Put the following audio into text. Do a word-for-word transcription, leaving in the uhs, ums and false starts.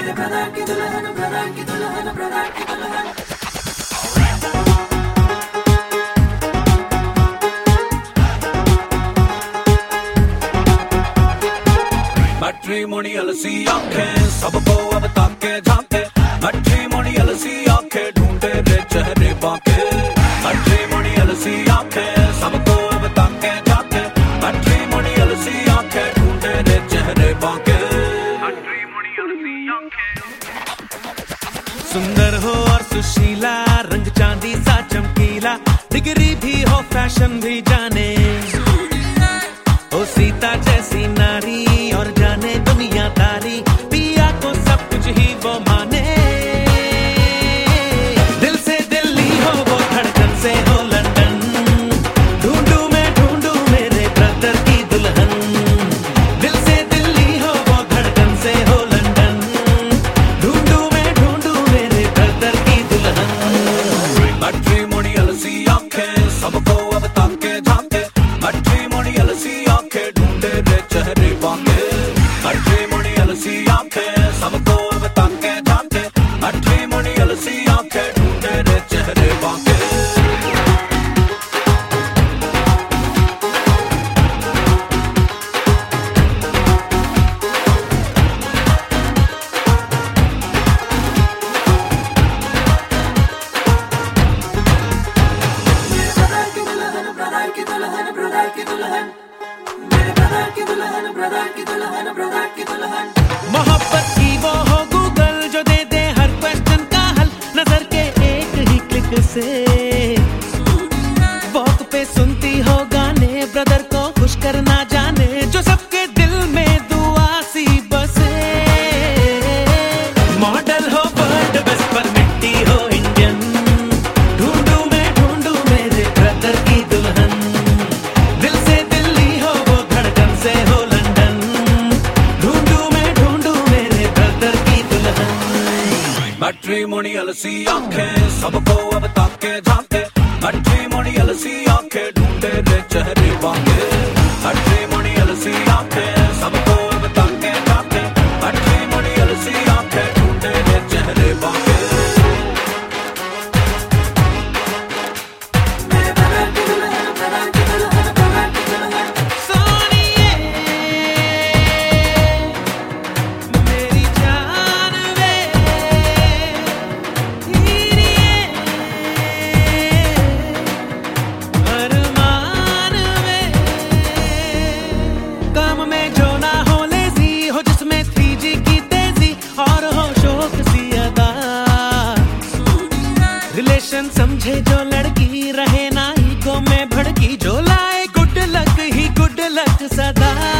मेरे ब्रदर की दुल्हन, ब्रदर की दुल्हन, ब्रदर की दुल्हन। मैट्रिमोनियल सी आंखें सबको अब ताके झांके, मैट्रिमोनियल सी आंखें ढूंढे रे चेहरे बाके, मैट्रिमोनियल सी आंखें सबको अब ताके झांके, मैट्रिमोनियल सी आंखें ढूंढे रे चेहरे बाके, मैट्रिमोनियल सी आंखें। सुंदर हो और सुशीला, रंग चांदी सा चमकीला, डिग्री भी हो फैशन भी जाने, ओ सीता जैसी नारी और जाने दुनियादारी, पिया को सब कुछ ही वो माने, दिल से दिल्ली हो वो धड़कन से हो लंदन, ढूंढू मैं ढूंढू मेरे ब्रदर की दुल्हन, दिल से दिल्ली हो वो धड़कन से हो लंदन, ढूंढू मैं ढूंढू मेरे ब्रदर की दुल्हन। मैट्रिमोनियल सी आंखें सबको अब ताके झांके, मैट्रिमोनियल सी आंखें ढूंढे रे चेहरे बाके, मैट्रिमोनियल सी आंखें सबको अब ताके झांके, मैट्रिमोनियल सी आंखें ढूंढे रे चेहरे बाके। ब्रदर की दुल्हन, ब्रदर की दुल्हन, मेरे ब्रदर की दुल्हन, ब्रदर की दुल्हन, ब्रदर की दुल्हन। मोहब्बत की वो हो गूगल जो दे दे हर क्वेश्चन का हल, नजर के एक ही क्लिक से, वॉक पे सुनती हो गाने, ब्रदर को खुश करना जाने, जो सबके दिल में दुआ सी बसे, मॉडल हो वर्ल्ड बेस्ट पर मिट्टी हो इंडियन, ढूंढू मैं ढूंढू मेरे ब्रदर की दुल्हन, दिल से दिल्ली हो वो धड़कन से हो लंदन, ढूंढू मैं ढूंढू मेरे ब्रदर की दुल्हन। मैट्रिमोनियल सी आंखें सबको अब ताके झांके, मैट्रिमोनियल सी आंखें ढूंढे रे चेहरे बाके, मैट्रिमोनियल सी आंखें सबको अब ताके झांके, मैट्रिमोनियल सी आंखें ढूंढे रे चेहरे बाके। मेरे ब्रदर की दुल्हन, ब्रदर की दुल्हन, ब्रदर की दुल्हन। सोनिए मेरी जान वे, हीरिए अरमान वे, काम में जो ना हो लेजी, हो जिसमें थ्री जी की तेजी और हो शौक सी अदा, रिलेशन समझे जो लड़की, रहे ना ईगो में भड़की, जो लाए गुड लक ही गुड लक सदा।